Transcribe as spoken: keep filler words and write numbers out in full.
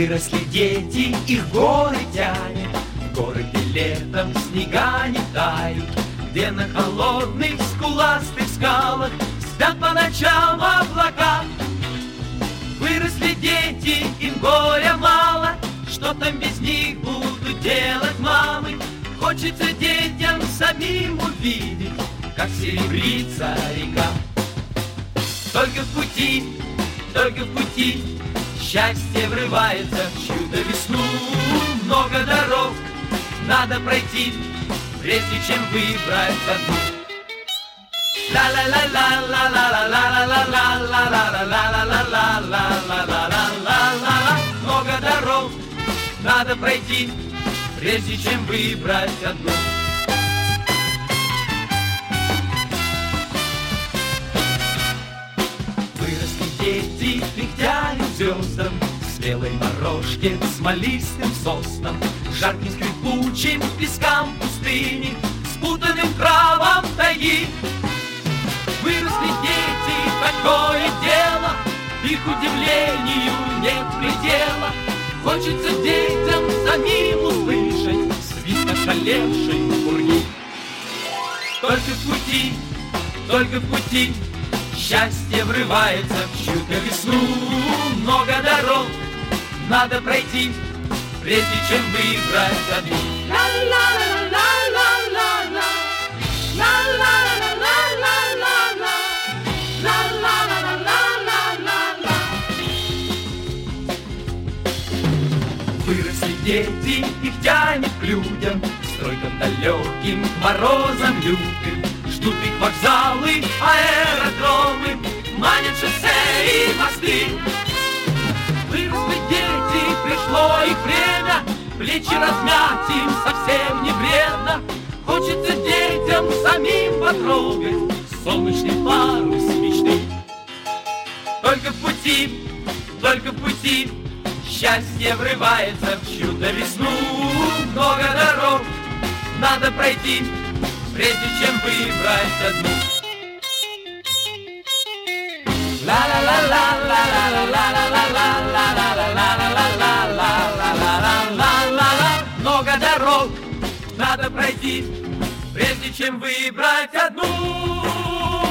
Выросли дети, их горы тянет, в горы, где летом снега не тают, где на холодных скуластых скалах спят по ночам облака. Выросли дети, им горя мало, что там без них будут делать мамы? Хочется детям самим увидеть, как серебрится река. Только в пути, только в пути счастье врывается в чью-то весну. Много дорог надо пройти, прежде чем выбрать одну. Ла-ла-ла-ла-ла-ла-ла-ла-ла-ла-ла-ла-ла-ла-ла-ла-ла-ла-ла. Много дорог надо пройти, прежде чем выбрать одну. Выросли дети к нефтяным звездам, к спелой морожке, к смолистым соснам, жарким скрипучим пескам пустыни, спутанным травам тайги. Выросли дети, такое дело, их удивлению нет предела. Хочется детям самим услышать свист ошалевшей пурги. Только в пути, только в пути счастье врывается в чью-то весну. Много дорог надо пройти, прежде чем выбрать одну. Ла-ла-ла-ла-ла-ла-ла, ла-ла-ла-ла-ла-ла-ла, ла-ла-ла-ла-ла-ла-ла. Выросли дети, их тянет к людям, к стройкам далеким, к морозам лютым. Ждут их вокзалы, аэродромы, манят шоссе и мосты. Выросли дети, пришло их время, плечи размять им совсем не вредно. Хочется детям самим потрогать солнечный парус мечты. Только в пути, только в пути счастье врывается в чью-то весну. Много дорог надо пройти, прежде чем выбрать одну. Ла-ла-ла-ла-ла-ла-ла-ла-ла-ла-ла-ла-ла-ла-ла-ла-ла-ла. Много дорог надо пройти, прежде чем выбрать одну.